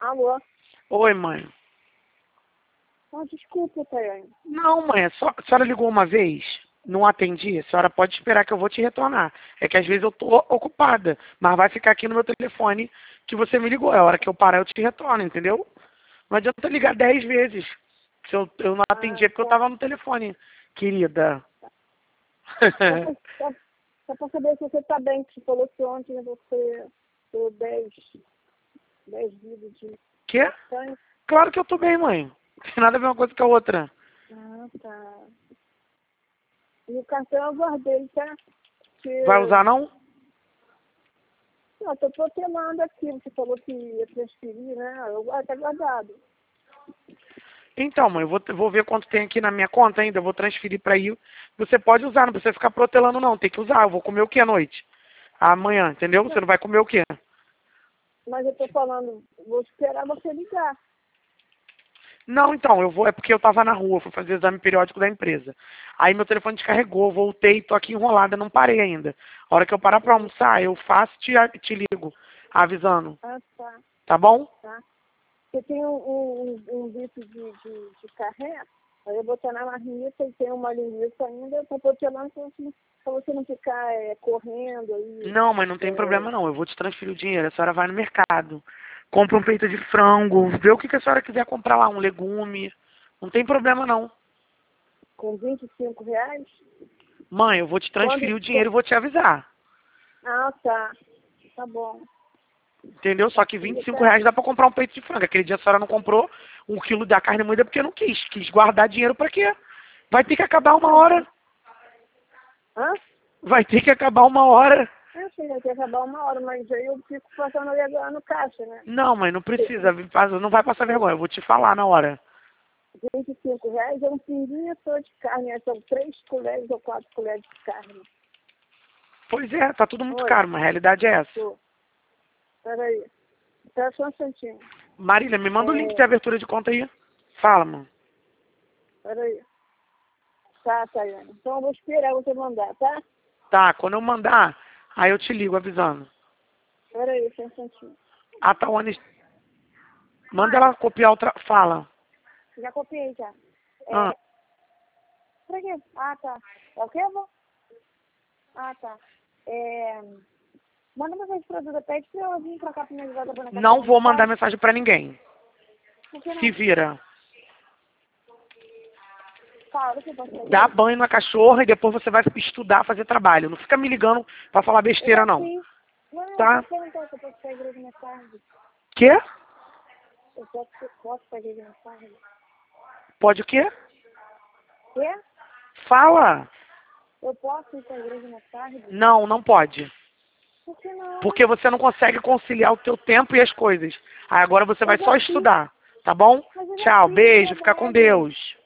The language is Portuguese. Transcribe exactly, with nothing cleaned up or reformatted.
Alô? Oi, mãe. Ah, desculpa, Tayane. Não, mãe, a só- a senhora ligou uma vez, não atendi, a senhora pode esperar que eu vou te retornar. É que às vezes eu tô ocupada, mas vai ficar aqui no meu telefone que você me ligou. É a hora que eu parar eu te retorno, entendeu? Não adianta ligar dez vezes. Se eu, eu não Ah, atendi é porque eu tá. tava no telefone, querida. Só pra, só, só pra saber se você tá bem, que você falou que ontem você deu dez, dez livros de Quê? castanha. Claro que eu tô bem, mãe. Não tem nada a ver uma coisa com a outra. Ah, tá. E o cartão eu guardei, tá? Que... Vai usar não? Não, eu tô protelando aqui, você falou que ia transferir, né? Eu guardo, tá guardado. Então, mãe, eu vou, vou ver quanto tem aqui na minha conta ainda, eu vou transferir pra aí. Você pode usar, não precisa ficar protelando não, tem que usar. Eu vou comer o que à noite? Amanhã, entendeu? Você não vai comer o quê? Mas eu tô falando, vou esperar você ligar. Não, então, eu vou, é porque eu tava na rua, fui fazer exame periódico da empresa. Aí meu telefone descarregou, voltei, tô aqui enrolada, não parei ainda. A hora que eu parar pra almoçar, eu faço e te, te ligo, avisando. Ah, tá. Tá bom? Tá. Você tem um, um, um um bife de, de, de carré, aí eu botar na marmita e tem uma linguiça ainda, eu tô protelando pra você, pra você não ficar é, correndo aí. Não, mas não tem É, problema não, eu vou te transferir o dinheiro, a senhora vai no mercado, compra um peito de frango, vê o que, que a senhora quiser comprar lá, um legume, não tem problema não. com vinte e cinco reais? Mãe, eu vou te Quando, transferir o dinheiro e vou te avisar. ah, tá. Tá bom. Entendeu? Só que vinte e cinco reais dá pra comprar um peito de frango. Aquele dia a senhora não comprou um quilo da carne moída porque não quis. Quis guardar dinheiro pra quê? Vai ter que acabar uma hora. Hã? Vai ter que acabar uma hora. Eu sei, vai ter que acabar uma hora, mas aí eu fico passando legal no caixa, né? Não, mãe, não precisa. Não vai passar vergonha. Eu vou te falar na hora. vinte e cinco reais é um pinguinho só de carne, né? São três colheres ou quatro colheres de carne. Pois é, tá tudo muito Oi, caro, mas a realidade é essa. tô. Peraí. Espera só um instantinho. Marília, me manda o link de É, abertura de conta aí. Fala, mano. peraí. Tá, Tayane. Então eu vou esperar você mandar, tá? Tá, quando eu mandar, aí eu te ligo avisando. Peraí, só um instantinho. A Tawane, manda Mãe, ela copiar outra. Fala. já copiei já. Ah, É, pra quê? Ah, tá. É o quê, avó? Ah, tá. É, manda mensagem pra Duda, pede pra eu vir pra cá pra me ajudar a boneca na não cachorra vou no mandar carro. mensagem pra ninguém. Por que Se não? vira. Fala, o que eu posso Dá fazer? banho na cachorra e depois você vai estudar, fazer trabalho. Não fica me ligando pra falar Eu besteira, já não. fiz. Não, eu Tá? só perguntar se eu posso pegar a igreja mais tarde. Quê? Eu posso, posso pegar a igreja mais tarde. Pode o quê? Quê? Fala. Eu posso ir pra igreja mais tarde? Não, não pode. Por que não? Porque você não consegue conciliar o teu tempo e as coisas. Aí agora você Eu vai já só fiz. estudar. Tá bom? Mas eu já Tchau, fiz o beijo, fica com trabalho. Deus.